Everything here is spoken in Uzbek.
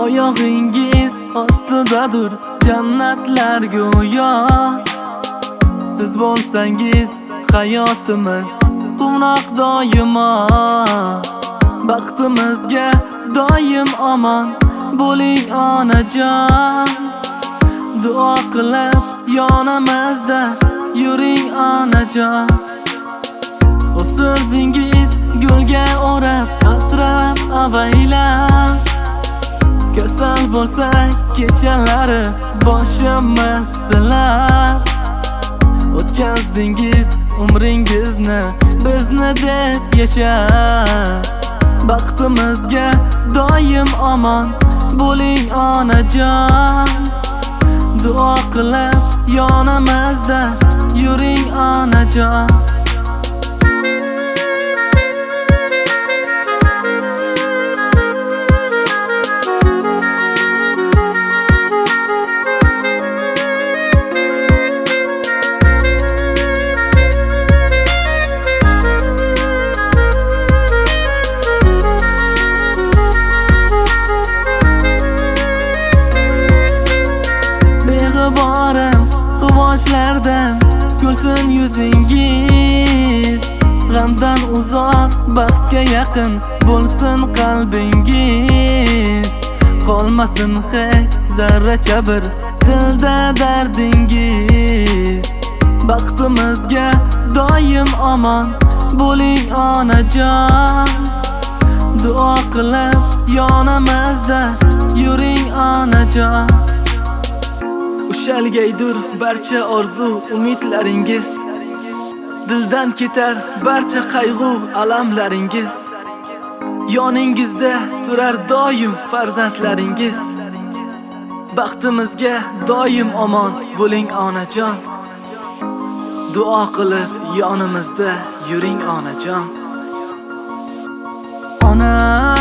oyog'ingiz ostidadir jannatlar go'yo. Siz bo'lsangiz hayotimiz quvnoq doimo. Baxtimizga doim omon bo'ling onajon. Duo qilib yonimizda yuring onajon. O'stirdingiz gulga o'rab, asrab avaylab. Kasal bo'lsak kechalari boshimiz silab. O'tkazdingiz umringizni bizni deb yashab. Baxtimizga doim omon bo'ling onajon. Duo qilib yonimizda yuring onajon. Quvonchlardan kulsin yuzingiz. G'amdan uzoq, baxtga yaqin bo'lsin qalbingiz. Qolmasin hech zarracha bir dilda dardingiz. Baxtimizga doim omon bo'ling onajon. Duo qilib yonimizda yuring onajon. Ushalgaydur barcha orzu umidlaringiz. Dildan ketar barcha qayg'u alamlaringiz. Yoningizda turar doim farzandlaringiz. Baxtimizga doim omon bo'ling onajon. Duo qilib yonimizda yuring onajon. Ona